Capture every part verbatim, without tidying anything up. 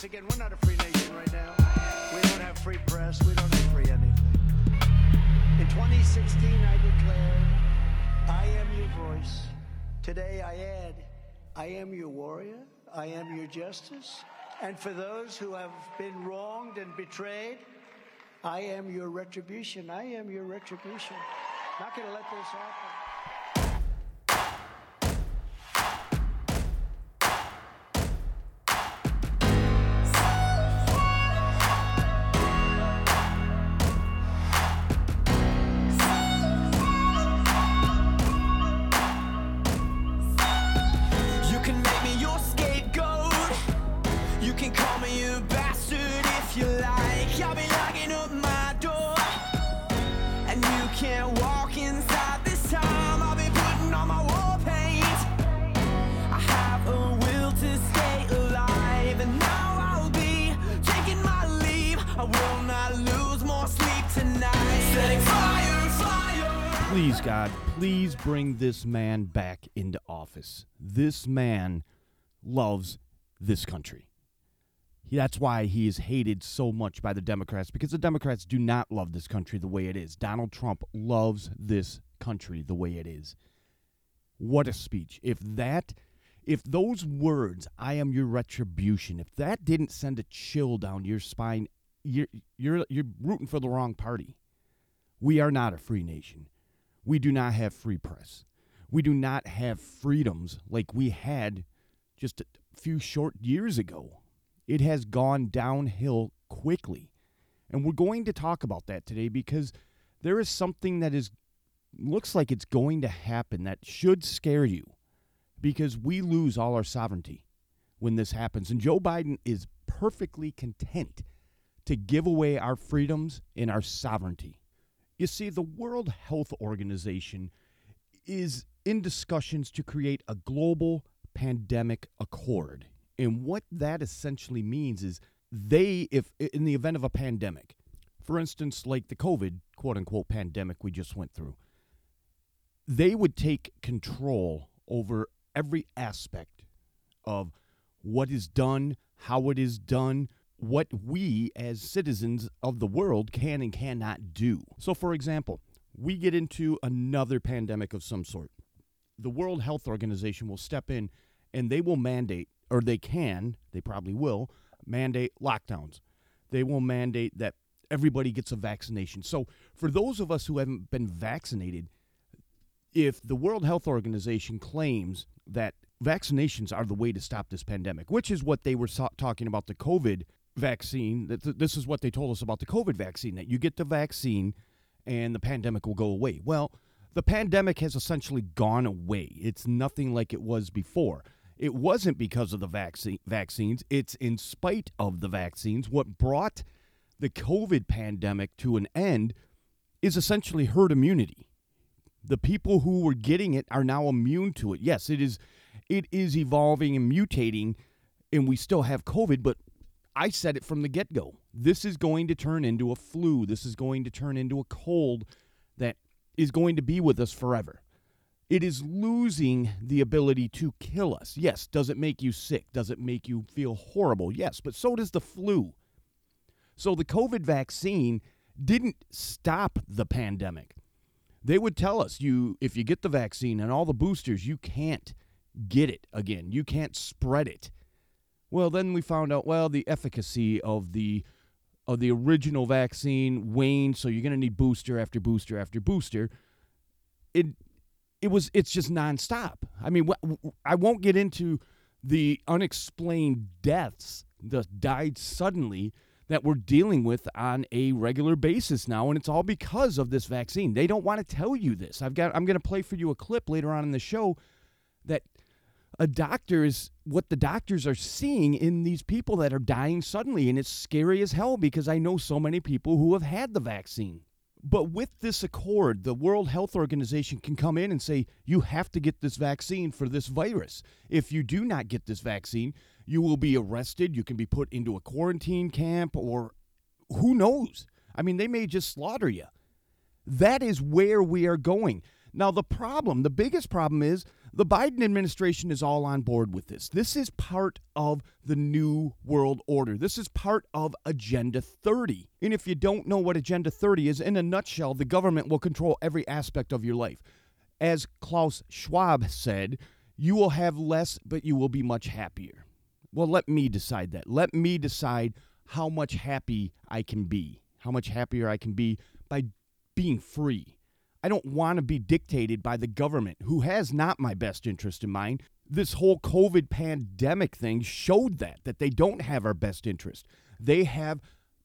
once again, we're not a free nation right now. We don't have free press. We don't have free anything. In twenty sixteen, I declared, I am your voice. Today, I add, I am your warrior. I am your justice. And for those who have been wronged and betrayed, I am your retribution. I am your retribution. Not going to let this happen. Please, God, please bring this man back into office. This man loves this country. That's why he is hated so much by the Democrats, because the Democrats do not love this country the way it is. Donald Trump loves this country the way it is. What a speech. If that, if those words, I am your retribution, if that didn't send a chill down your spine, you're, you're, you're rooting for the wrong party. We are not a free nation. We do not have free press. We do not have freedoms like we had just a few short years ago. It has gone downhill quickly. And we're going to talk about that today because there is something that is looks like it's going to happen that should scare you, because we lose all our sovereignty when this happens. And Joe Biden is perfectly content to give away our freedoms and our sovereignty. You see, the World Health Organization is in discussions to create a global pandemic accord. And what that essentially means is they, if in the event of a pandemic, for instance, like the COVID, quote-unquote, pandemic we just went through, they would take control over every aspect of what is done, how it is done, what we as citizens of the world can and cannot do. So, for example, we get into another pandemic of some sort. The World Health Organization will step in and they will mandate, or they can, they probably will, mandate lockdowns. They will mandate that everybody gets a vaccination. So for those of us who haven't been vaccinated, if the World Health Organization claims that vaccinations are the way to stop this pandemic, which is what they were so- talking about the COVID vaccine, that th- this is what they told us about the COVID vaccine, that you get the vaccine and the pandemic will go away. Well, the pandemic has essentially gone away. It's nothing like it was before. It wasn't because of the vaccine vaccines. It's in spite of the vaccines. What brought the COVID pandemic to an end is essentially herd immunity. The people who were getting it are now immune to it. Yes, it is it is evolving and mutating, and we still have COVID, but I said it from the get-go. This is going to turn into a flu. This is going to turn into a cold that is going to be with us forever. It is losing the ability to kill us. Yes, does it make you sick? Does it make you feel horrible? Yes, but so does the flu. So the COVID vaccine didn't stop the pandemic. They would tell us, you if you get the vaccine and all the boosters, you can't get it again. You can't spread it. Well, then we found out, well, the efficacy of the of the original vaccine waned, so you're going to need booster after booster after booster. It it was it's just nonstop. I mean, I won't get into the unexplained deaths that died suddenly that we're dealing with on a regular basis now, and it's all because of this vaccine. They don't want to tell you this. I've got I'm going to play for you a clip later on in the show that a doctor is what the doctors are seeing in these people that are dying suddenly, and it's scary as hell because I know so many people who have had the vaccine. But with this accord, the World Health Organization can come in and say, you have to get this vaccine for this virus. If you do not get this vaccine, you will be arrested. You can be put into a quarantine camp, or who knows? I mean, they may just slaughter you. That is where we are going. Now, the problem, the biggest problem is The Biden administration is all on board with this. This is part of the New World Order. This is part of Agenda thirty. And if you don't know what Agenda thirty is, in a nutshell, the government will control every aspect of your life. As Klaus Schwab said, you will have less, but you will be much happier. Well, let me decide that. Let me decide how much happy I can be, how much happier I can be by being free. I don't want to be dictated by the government, who has not my best interest in mind. This whole COVID pandemic thing showed that, that they don't have our best interest. They have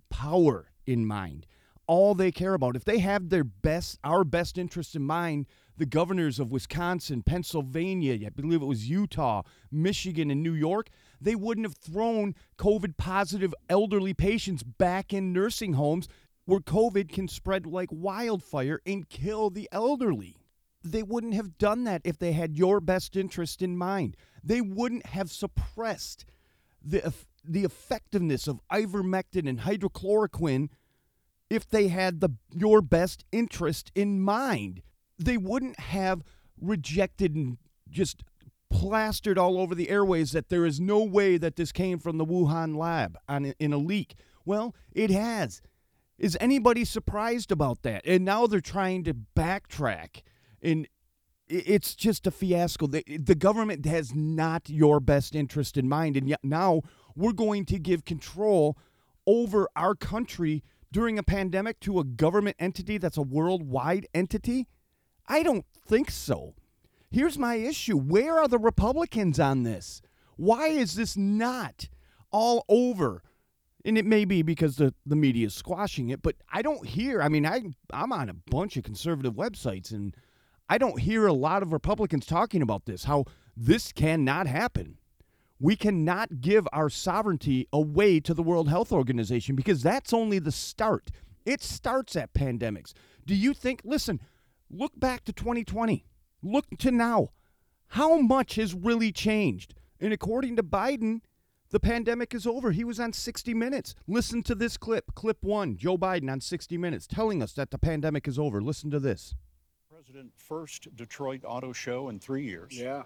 power in mind. All they care about, if they have their best, our best interest in mind, the governors of Wisconsin, Pennsylvania, I believe it was Utah, Michigan, and New York, they wouldn't have thrown COVID-positive elderly patients back in nursing homes where COVID can spread like wildfire and kill the elderly. They wouldn't have done that if they had your best interest in mind. They wouldn't have suppressed the, the effectiveness of ivermectin and hydrochloroquine if they had the your best interest in mind. They wouldn't have rejected and just plastered all over the airways that there is no way that this came from the Wuhan lab on, in a leak. Well, it has. Is anybody surprised about that? And now they're trying to backtrack, and it's just a fiasco. The, the government has not your best interest in mind, and yet now we're going to give control over our country during a pandemic to a government entity that's a worldwide entity? I don't think so. Here's my issue. Where are the Republicans on this? Why is this not all over? And it may be because the, the media is squashing it, but I don't hear, I mean, I, I'm on a bunch of conservative websites, and I don't hear a lot of Republicans talking about this, how this cannot happen. We cannot give our sovereignty away to the World Health Organization, because that's only the start. It starts at pandemics. Do you think, listen, look back to twenty twenty. Look to now. How much has really changed? And according to Biden, the pandemic is over. He was on sixty minutes. Listen to this clip. Clip one, Joe Biden on sixty minutes, telling us that the pandemic is over. Listen to this. President, first Detroit Auto Show in three years. Yeah.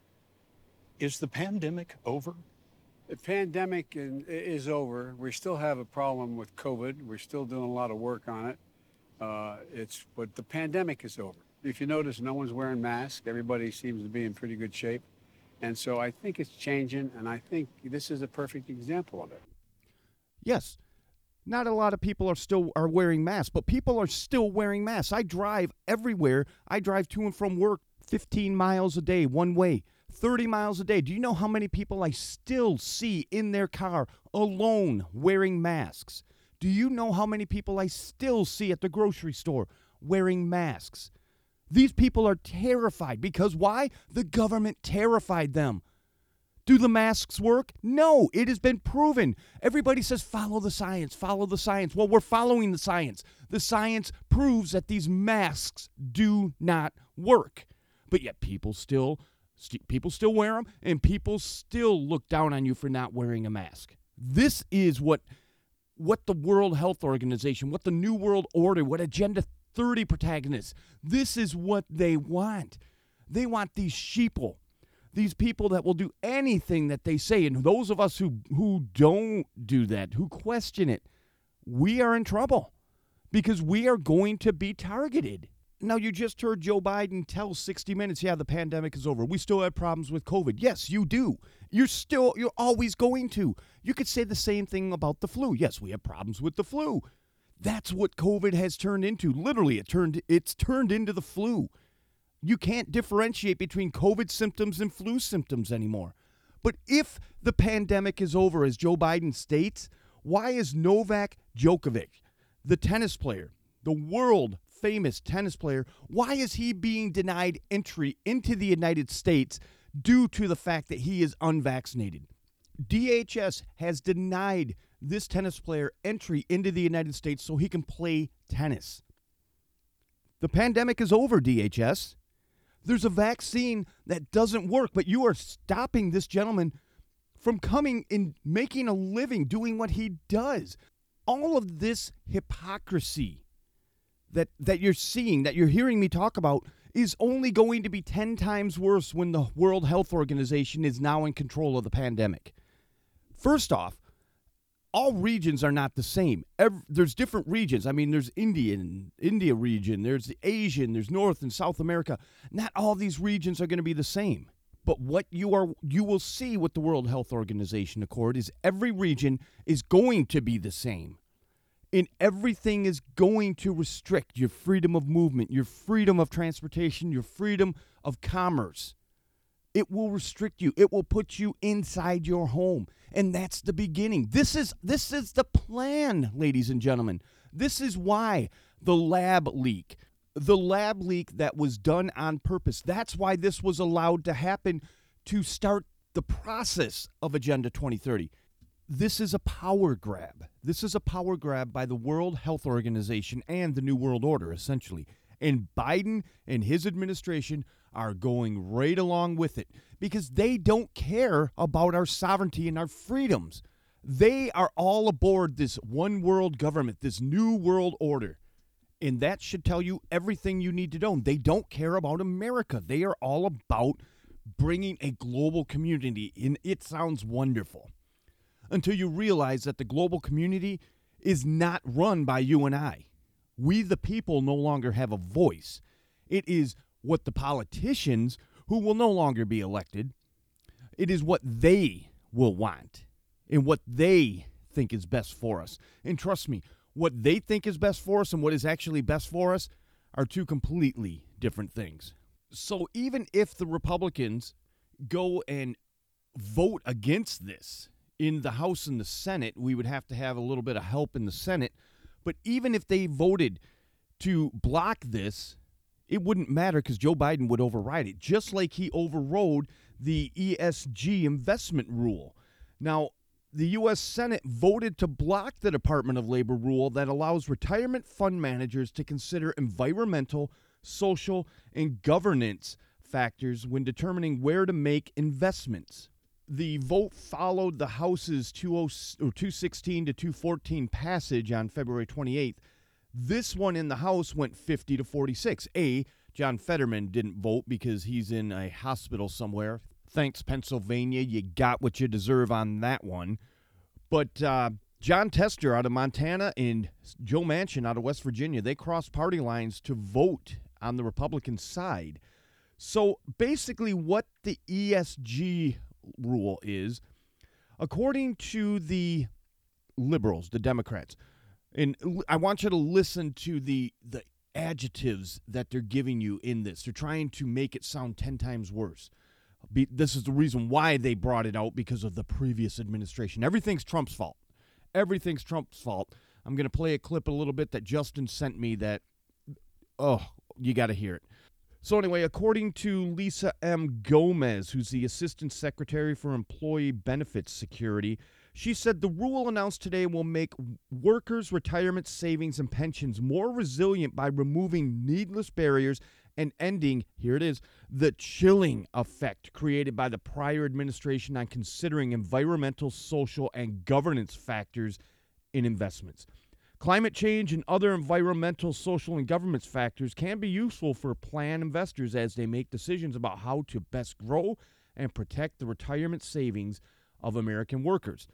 Is the pandemic over? The pandemic is over. We still have a problem with COVID. We're still doing a lot of work on it. Uh, it's but the pandemic is over. If you notice, no one's wearing masks. Everybody seems to be in pretty good shape. And so I think it's changing, and I think this is a perfect example of it. Yes. Not a lot of people are still are wearing masks, but people are still wearing masks. I drive everywhere. I drive to and from work fifteen miles a day, one way, thirty miles a day. Do you know how many people I still see in their car alone wearing masks? Do you know how many people I still see at the grocery store wearing masks? These people are terrified because why? The government terrified them. Do the masks work? No, it has been proven. Everybody says, follow the science, follow the science. Well, we're following the science. The science proves that these masks do not work. But yet people still, st- people still wear them, and people still look down on you for not wearing a mask. This is what, what the World Health Organization, what the New World Order, what Agenda thirty protagonists, this is what they want. They want these sheeple. These people that will do anything that they say, and those of us who, who don't do that, who question it, we are in trouble because we are going to be targeted. Now, you just heard Joe Biden tell sixty minutes, yeah, the pandemic is over. We still have problems with COVID. Yes, you do. You're still, you're always going to. You could say the same thing about the flu. Yes, we have problems with the flu. That's what COVID has turned into. Literally, it turned, it's turned into the flu. You can't differentiate between COVID symptoms and flu symptoms anymore. But if the pandemic is over, as Joe Biden states, why is Novak Djokovic, the tennis player, the world famous tennis player, why is he being denied entry into the United States due to the fact that he is unvaccinated? D H S has denied this tennis player entry into the United States so he can play tennis. The pandemic is over, D H S. There's a vaccine that doesn't work, but you are stopping this gentleman from coming and making a living doing what he does. All of this hypocrisy that, that you're seeing, that you're hearing me talk about, is only going to be ten times worse when the World Health Organization is now in control of the pandemic. First off, all regions are not the same. Every, there's different regions. I mean, there's Indian, India region, there's the Asian, there's North and South America. Not all these regions are going to be the same. But what you are, you will see with the World Health Organization Accord is every region is going to be the same. And everything is going to restrict your freedom of movement, your freedom of transportation, your freedom of commerce. It will restrict you. It will put you inside your home. And that's the beginning. This is this is the plan, ladies and gentlemen. This is why the lab leak, the lab leak that was done on purpose, that's why this was allowed to happen to start the process of Agenda twenty thirty. This is a power grab. This is a power grab by the World Health Organization and the New World Order, essentially. And Biden and his administration are going right along with it because they don't care about our sovereignty and our freedoms. They are all aboard this one world government, this new world order. And that should tell you everything you need to know. They don't care about America. They are all about bringing a global community. And it sounds wonderful until you realize that the global community is not run by you and I. We, the people, no longer have a voice. It is what the politicians, who will no longer be elected, it is what they will want and what they think is best for us. And trust me, what they think is best for us and what is actually best for us are two completely different things. So even if the Republicans go and vote against this in the House and the Senate, we would have to have a little bit of help in the Senate. But even if they voted to block this, it wouldn't matter because Joe Biden would override it, just like he overrode the E S G investment rule. Now, the U S Senate voted to block the Department of Labor rule that allows retirement fund managers to consider environmental, social, and governance factors when determining where to make investments. The vote followed the House's two sixteen to two fourteen passage on February twenty-eighth. This one in the House went fifty to forty-six. A, John Fetterman didn't vote because he's in a hospital somewhere. Thanks, Pennsylvania. You got what you deserve on that one. But uh, John Tester out of Montana and Joe Manchin out of West Virginia, they crossed party lines to vote on the Republican side. So basically what the E S G rule is, according to the liberals, the Democrats, and I want you to listen to the the adjectives that they're giving you in this. They're trying to make it sound ten times worse. Be, this is the reason why they brought it out, because of the previous administration. Everything's Trump's fault. Everything's Trump's fault. I'm going to play a clip a little bit that Justin sent me that, oh, you got to hear it. So anyway, according to Lisa M. Gomez, who's the Assistant Secretary for Employee Benefits Security, she said the rule announced today will make workers' retirement savings and pensions more resilient by removing needless barriers and ending, here it is, the chilling effect created by the prior administration on considering environmental, social, and governance factors in investments. Climate change and other environmental, social, and governance factors can be useful for plan investors as they make decisions about how to best grow and protect the retirement savings of American workers.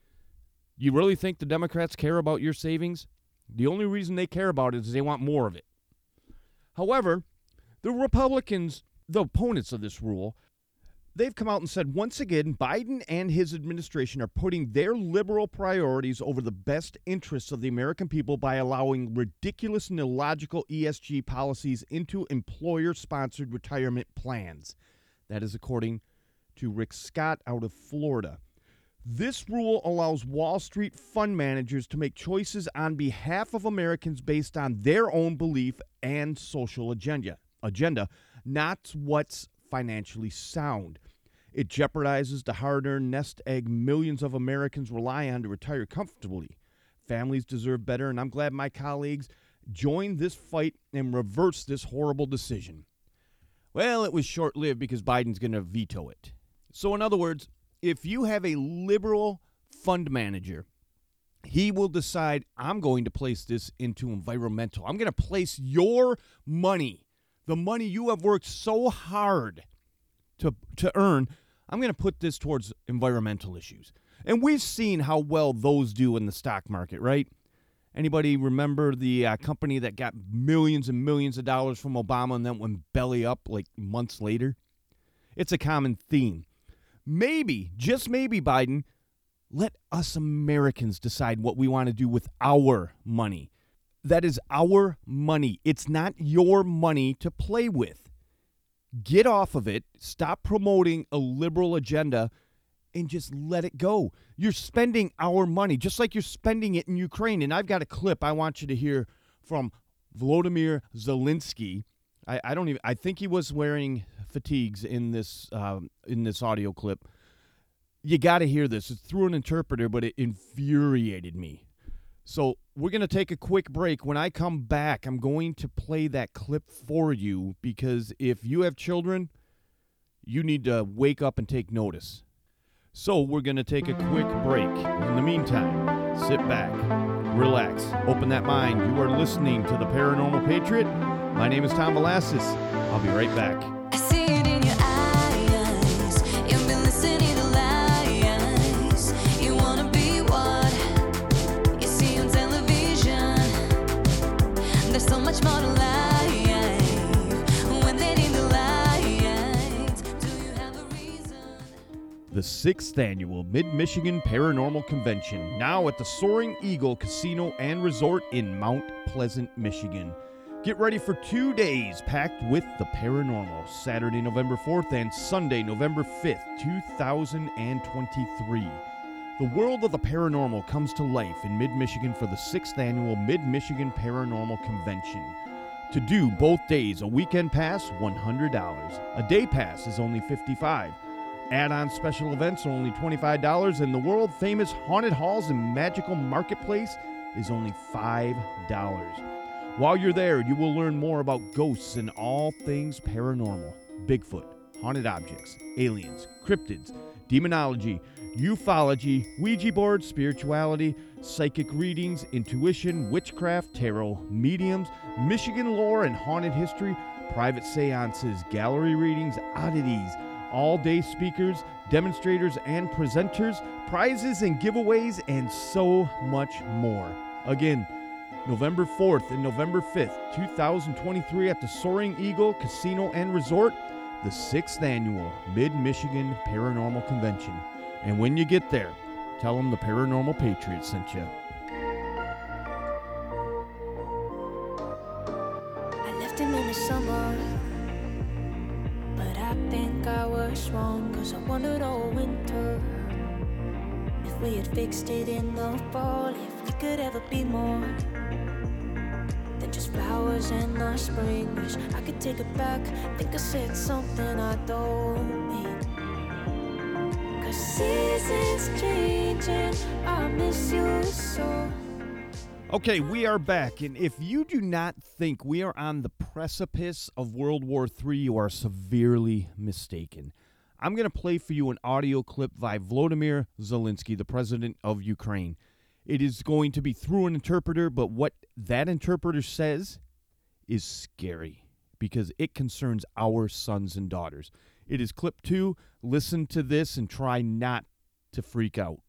You really think the Democrats care about your savings? The only reason they care about it is they want more of it. However, the Republicans, the opponents of this rule, they've come out and said, once again, Biden and his administration are putting their liberal priorities over the best interests of the American people by allowing ridiculous and illogical E S G policies into employer-sponsored retirement plans. That is according to Rick Scott out of Florida. This rule allows Wall Street fund managers to make choices on behalf of Americans based on their own belief and social agenda, agenda, not what's financially sound. It jeopardizes the hard-earned nest egg millions of Americans rely on to retire comfortably. Families deserve better, and I'm glad my colleagues joined this fight and reversed this horrible decision. Well, it was short-lived because Biden's going to veto it. So in other words, if you have a liberal fund manager, he will decide, I'm going to place this into environmental. I'm going to place your money The money you have worked so hard to to earn, I'm going to put this towards environmental issues. And we've seen how well those do in the stock market, right? Anybody remember the uh, company that got millions and millions of dollars from Obama and then went belly up like months later? It's a common theme. Maybe, just maybe, Biden, let us Americans decide what we want to do with our money. That is our money. It's not your money to play with. Get off of it. Stop promoting a liberal agenda and just let it go. You're spending our money just like you're spending it in Ukraine. And I've got a clip I want you to hear from Volodymyr Zelensky. I, I don't even. I think he was wearing fatigues in this um, in this audio clip. You got to hear this. It's through an interpreter, but it infuriated me. So we're going to take a quick break. When I come back, I'm going to play that clip for you because if you have children, you need to wake up and take notice. So we're going to take a quick break. In the meantime, sit back, relax, open that mind. You are listening to The Paranormal Patriot. My name is Tom Velasquez. I'll be right back. I see it in your eyes. You've been listening to lies. You wanna be what you see on television. There's so much more to life when they need the light. Do you have a reason? The sixth annual Mid-Michigan Paranormal Convention, now at the Soaring Eagle Casino and Resort in Mount Pleasant, Michigan. Get ready for two days packed with the paranormal, Saturday, November fourth and Sunday, November fifth, two thousand twenty-three. The world of the paranormal comes to life in Mid-Michigan for the sixth annual Mid-Michigan Paranormal Convention. To do both days, a weekend pass, one hundred dollars. A day pass is only fifty-five dollars. Add-on special events are only twenty-five dollars, and the world-famous Haunted Halls and Magical Marketplace is only five dollars. While you're there, you will learn more about ghosts and all things paranormal, Bigfoot, haunted objects, aliens, cryptids, demonology, ufology, Ouija boards, spirituality, psychic readings, intuition, witchcraft, tarot, mediums, Michigan lore and haunted history, private seances, gallery readings, oddities, all-day speakers, demonstrators and presenters, prizes and giveaways, and so much more. Again, November fourth and November fifth, two thousand twenty-three at the Soaring Eagle Casino and Resort, the sixth annual Mid-Michigan Paranormal Convention. And when you get there, tell them the Paranormal Patriot sent you. I left him in the summer, but I think I was wrong, cause I wondered all winter if we had fixed it in the fall, if we could ever be more than just flowers in the spring. Wish I could take it back, think I said something I don't mean, cause seasons changing, I miss you so. Okay, we are back, and if you do not think we are on the precipice of World War Three, you are severely mistaken. I'm going to play for you an audio clip by Volodymyr Zelensky, the president of Ukraine. It is going to be through an interpreter, but what that interpreter says is scary because it concerns our sons and daughters. It is clip two. Listen to this and try not to freak out.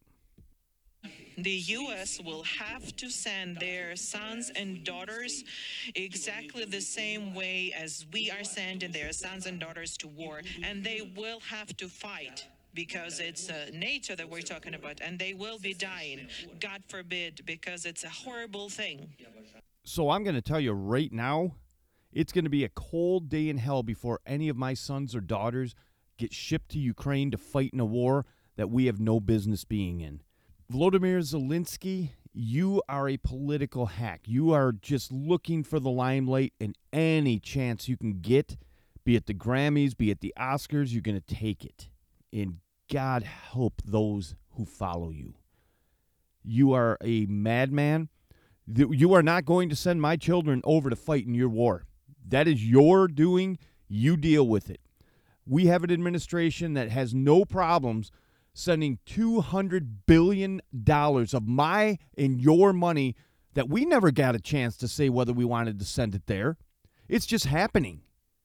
The U S will have to send their sons and daughters exactly the same way as we are sending their sons and daughters to war. And they will have to fight because it's uh, nature that we're talking about. And they will be dying, God forbid, because it's a horrible thing. So I'm going to tell you right now, it's going to be a cold day in hell before any of my sons or daughters get shipped to Ukraine to fight in a war that we have no business being in. Volodymyr Zelensky, you are a political hack. You are just looking for the limelight, and any chance you can get, be it the Grammys, be it the Oscars, you're going to take it. And God help those who follow you. You are a madman. You are not going to send my children over to fight in your war. That is your doing. You deal with it. We have an administration that has no problems sending two hundred billion dollars of my and your money that we never got a chance to say whether we wanted to send it there. It's just happening.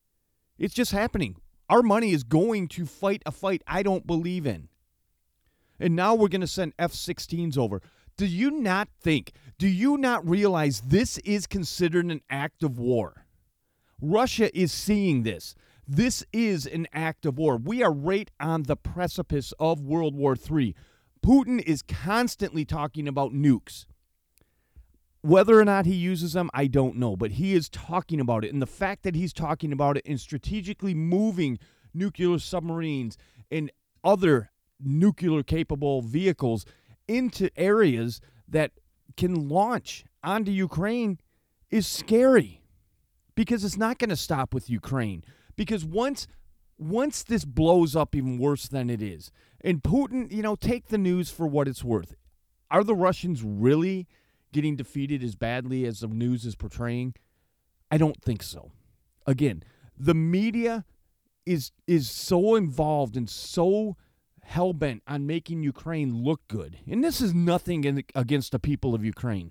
It's just happening. Our money is going to fight a fight I don't believe in. And now we're going to send F sixteens over. Do you not think, do you not realize this is considered an act of war? Russia is seeing this. This is an act of war. We are right on the precipice of World War Three. Putin is constantly talking about nukes. Whether or not he uses them, I don't know, but he is talking about it. And the fact that he's talking about it and strategically moving nuclear submarines and other nuclear-capable vehicles into areas that can launch onto Ukraine is scary, because it's not going to stop with Ukraine. Because once once this blows up even worse than it is, and Putin, you know, take the news for what it's worth. Are the Russians really getting defeated as badly as the news is portraying? I don't think so. Again, the media is is so involved and so hell-bent on making Ukraine look good. And this is nothing in, against the people of Ukraine.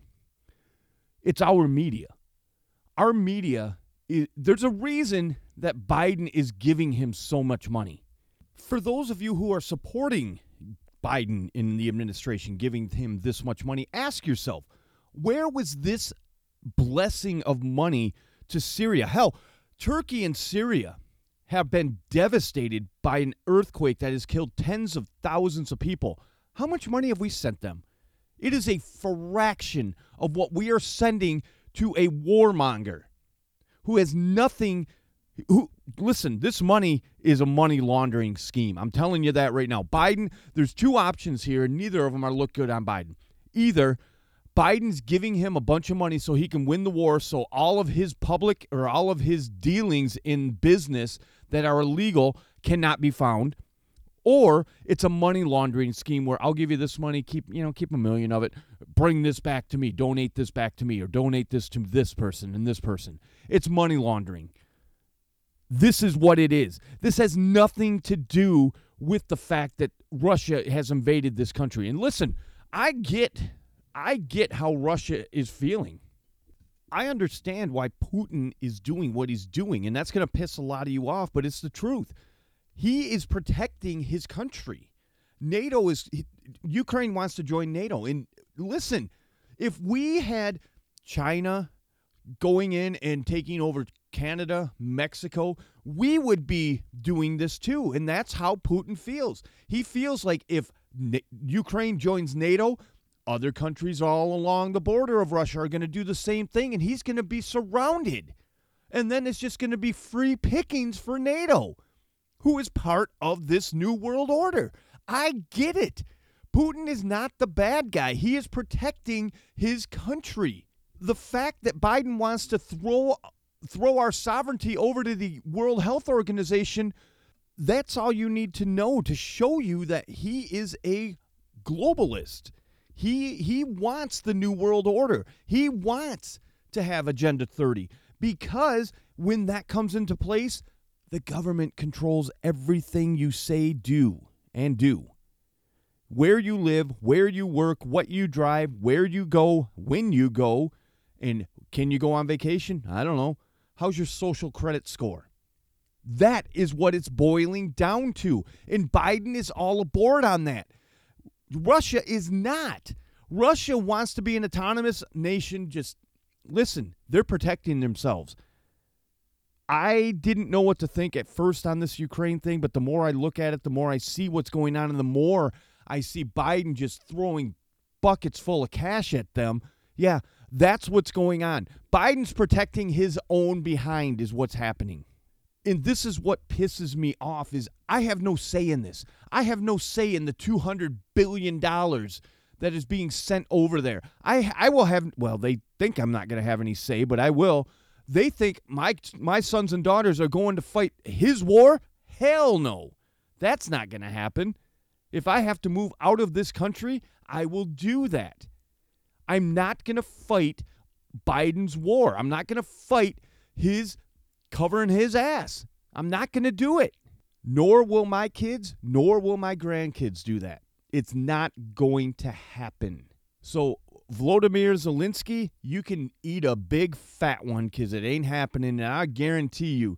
It's our media. Our media, is, there's a reason that Biden is giving him so much money. For those of you who are supporting Biden in the administration, giving him this much money, ask yourself, where was this blessing of money to Syria? Hell, Turkey and Syria have been devastated by an earthquake that has killed tens of thousands of people. How much money have we sent them? It is a fraction of what we are sending to a warmonger who has nothing. Who, listen, this money is a money laundering scheme. I'm telling you that right now. Biden, there's two options here, and neither of them are look good on Biden. Either Biden's giving him a bunch of money so he can win the war, so all of his public or all of his dealings in business that are illegal cannot be found, or it's a money laundering scheme where I'll give you this money, keep you know keep a million of it, bring this back to me, donate this back to me, or donate this to this person and this person. It's money laundering. This is what it is. This has nothing to do with the fact that Russia has invaded this country. And listen, I get I get how Russia is feeling. I understand why Putin is doing what he's doing, and that's going to piss a lot of you off, but it's the truth. He is protecting his country. NATO is, Ukraine wants to join NATO. And listen, if we had China going in and taking over Canada, Mexico, we would be doing this too. And that's how Putin feels. He feels like if Na- Ukraine joins NATO, other countries all along the border of Russia are going to do the same thing, and he's going to be surrounded. And then it's just going to be free pickings for NATO, who is part of this new world order. I get it. Putin is not the bad guy. He is protecting his country. The fact that Biden wants to throw throw our sovereignty over to the World Health Organization, that's all you need to know to show you that he is a globalist. He he wants the new world order. He wants to have Agenda thirty, because when that comes into place, the government controls everything you say, do, and do. Where you live, where you work, what you drive, where you go, when you go, and can you go on vacation? I don't know. How's your social credit score? That is what it's boiling down to. And Biden is all aboard on that. Russia is not. Russia wants to be an autonomous nation. Just listen, they're protecting themselves. I didn't know what to think at first on this Ukraine thing, but the more I look at it, the more I see what's going on, and the more I see Biden just throwing buckets full of cash at them. Yeah, that's what's going on. Biden's protecting his own behind is what's happening. And this is what pisses me off, is I have no say in this. I have no say in the two hundred billion dollars that is being sent over there. I I will have, well, they think I'm not going to have any say, but I will. They think my my sons and daughters are going to fight his war? Hell no. That's not going to happen. If I have to move out of this country, I will do that. I'm not going to fight Biden's war. I'm not going to fight his covering his ass. I'm not going to do it. Nor will my kids, nor will my grandkids do that. It's not going to happen. So, Volodymyr Zelensky, you can eat a big fat one, because it ain't happening. And I guarantee you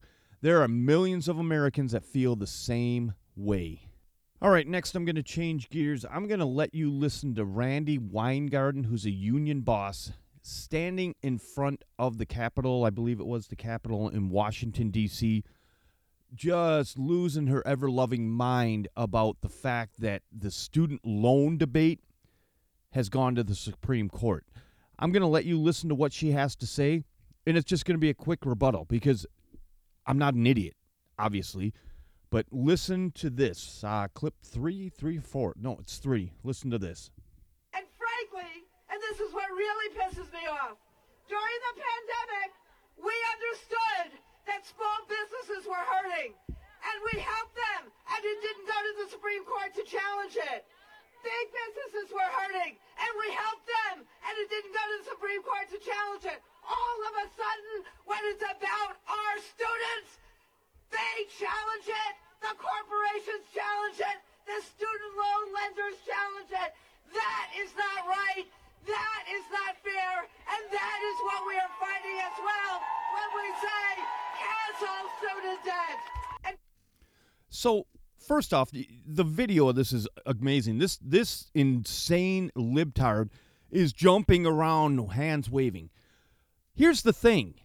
There are millions of Americans that feel the same way. All right, next I'm going to change gears. I'm going to let you listen to Randi Weingarten, who's a union boss, standing in front of the Capitol. I believe it was the Capitol in Washington, D C, just losing her ever-loving mind about the fact that the student loan debate has gone to the Supreme Court. I'm going to let you listen to what she has to say, and it's just going to be a quick rebuttal because I'm not an idiot, obviously. But listen to this. Uh, clip three, three, four. No, it's three. Listen to this. And frankly, and this is what really pisses me off, during the pandemic, we understood that small businesses were hurting, and we helped them, and it didn't go to the Supreme Court to challenge it. Big businesses were hurting, and we helped them, and it didn't go to the Supreme Court to challenge it. All of a sudden, when it's about our students, they challenge it, the corporations challenge it, the student loan lenders challenge it. That is not right, that is not fair, and that is what we are fighting as well when we say cancel student debt. And So, first off, the, the video of this is amazing. This this insane libtard is jumping around, hands waving. Here's the thing.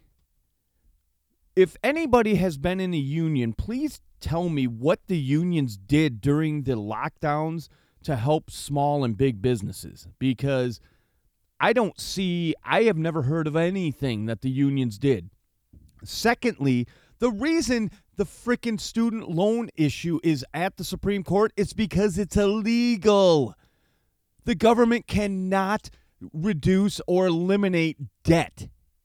If anybody has been in a union, please tell me what the unions did during the lockdowns to help small and big businesses, because I don't see, I have never heard of anything that the unions did. Secondly, the reason the frickin' student loan issue is at the Supreme Court is because it's illegal. The government cannot reduce or eliminate debt.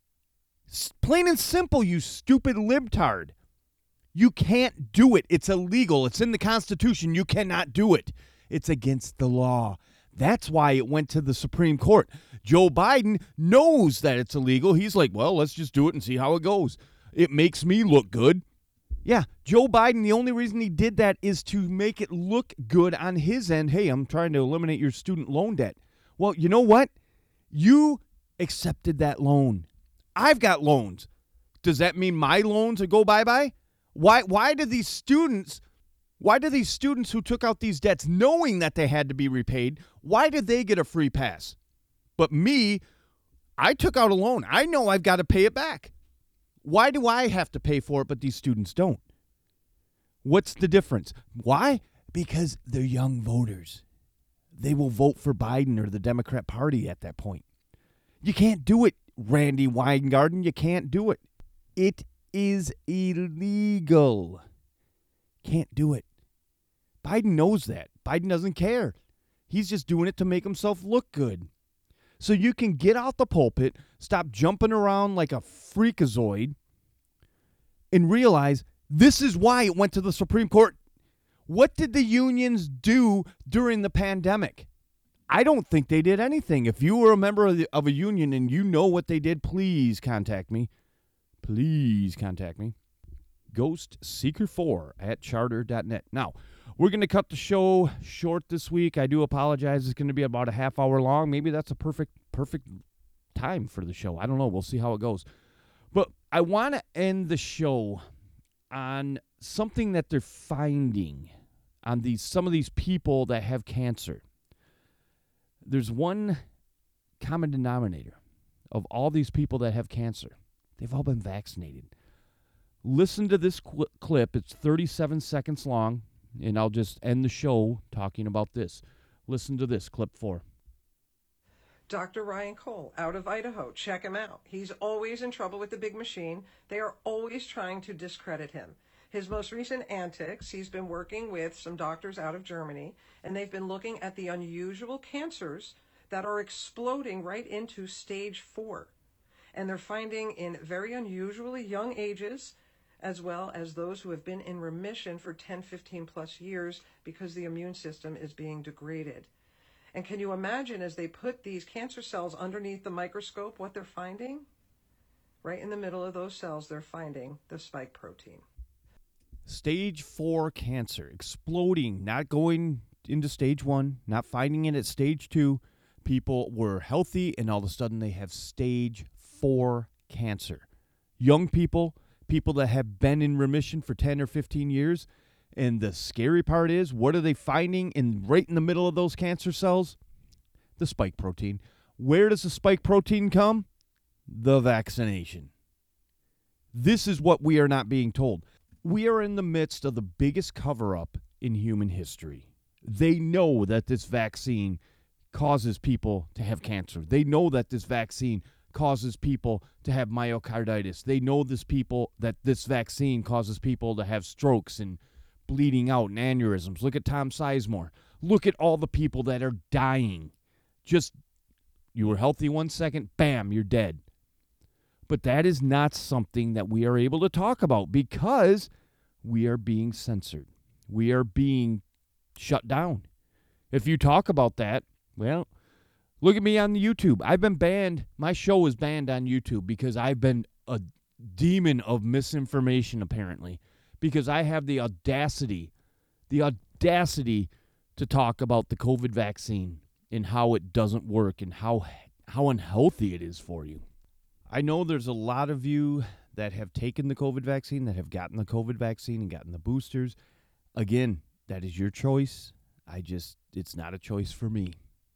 Plain and simple, you stupid libtard. You can't do it. It's illegal. It's in the Constitution. You cannot do it. It's against the law. That's why it went to the Supreme Court. Joe Biden knows that it's illegal. He's like, well, let's just do it and see how it goes. It makes me look good. Yeah, Joe Biden, the only reason he did that is to make it look good on his end. Hey, I'm trying to eliminate your student loan debt. Well, you know what? You accepted that loan. I've got loans. Does that mean my loans will go bye-bye? Why why do these students, why do these students who took out these debts knowing that they had to be repaid, why did they get a free pass? But me, I took out a loan. I know I've got to pay it back. Why do I have to pay for it, but these students don't? What's the difference? Why? Because they're young voters. They will vote for Biden or the Democrat Party at that point. You can't do it, Randi Weingarten. You can't do it. It is illegal. Can't do it. Biden knows that. Biden doesn't care. He's just doing it to make himself look good. So you can get out the pulpit, stop jumping around like a freakazoid, and realize this is why it went to the Supreme Court. What did the unions do during the pandemic? I don't think they did anything. If you were a member of, the, of a union and you know what they did, please contact me. Please contact me. Ghost Seeker four at charter dot net. Now, we're going to cut the show short this week. I do apologize. It's going to be about a half hour long. Maybe that's a perfect perfect time for the show. I don't know. We'll see how it goes. But I want to end the show on something that they're finding on these some of these people that have cancer. There's one common denominator of all these people that have cancer. They've all been vaccinated. Listen to this cl- clip. It's thirty-seven seconds long, and I'll just end the show talking about this. Listen to this, clip four. Doctor Ryan Cole out of Idaho. Check him out. He's always in trouble with the big machine. They are always trying to discredit him. His most recent antics, he's been working with some doctors out of Germany, and they've been looking at the unusual cancers that are exploding right into stage four. And they're finding in very unusually young ages, as well as those who have been in remission for ten, fifteen plus years because the immune system is being degraded. And can you imagine, as they put these cancer cells underneath the microscope, what they're finding? Right in the middle of those cells, they're finding the spike protein. Stage four cancer, exploding, not going into stage one, not finding it at stage two. People were healthy, and all of a sudden they have stage four cancer. Young people, people that have been in remission for ten or fifteen years. And the scary part is, what are they finding in right in the middle of those cancer cells? The spike protein. Where does the spike protein come? The vaccination. This is what we are not being told. We are in the midst of the biggest cover-up in human history. They know that this vaccine causes people to have cancer. They know that this vaccine causes people to have myocarditis. They know this people that this vaccine causes people to have strokes and bleeding out and aneurysms. Look at Tom Sizemore. Look at all the people that are dying. Just, you were healthy one second, bam, you're dead. But that is not something that we are able to talk about because we are being censored. We are being shut down. If you talk about that, well, look at me on the YouTube. I've been banned. My show is banned on YouTube because I've been a demon of misinformation, apparently, because I have the audacity, the audacity to talk about the COVID vaccine and how it doesn't work and how how unhealthy it is for you. I know there's a lot of you that have taken the COVID vaccine, that have gotten the COVID vaccine and gotten the boosters. Again, that is your choice. I just, it's not a choice for me.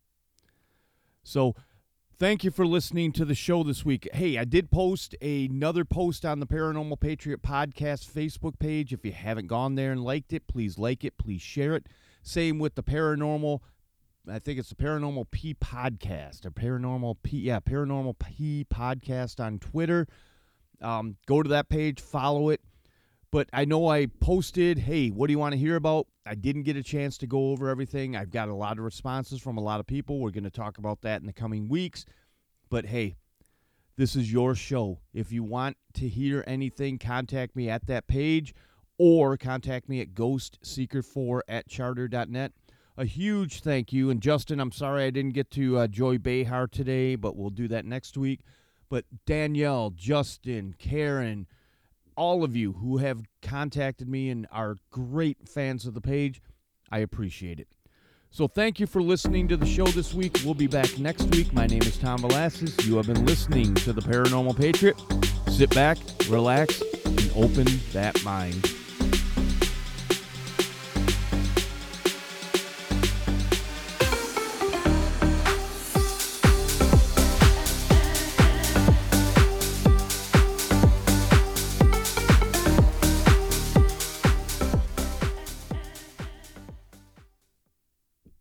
So thank you for listening to the show this week. Hey, I did post another post on the Paranormal Patriot Podcast Facebook page. If you haven't gone there and liked it, please like it. Please share it. Same with the Paranormal, I think it's the Paranormal P Podcast, or Paranormal P, yeah, Paranormal P Podcast on Twitter. Um, go to that page, follow it. But I know I posted, hey, what do you want to hear about? I didn't get a chance to go over everything. I've got a lot of responses from a lot of people. We're going to talk about that in the coming weeks. But, hey, this is your show. If you want to hear anything, contact me at that page or contact me at ghost seeker four at charter dot net. A huge thank you. And, Justin, I'm sorry I didn't get to uh, Joy Behar today, but we'll do that next week. But Danielle, Justin, Karen, all of you who have contacted me and are great fans of the page, I appreciate it. So thank you for listening to the show this week. We'll be back next week. My name is Tom Velasquez. You have been listening to the Paranormal Patriot. Sit back, relax, and open that mind.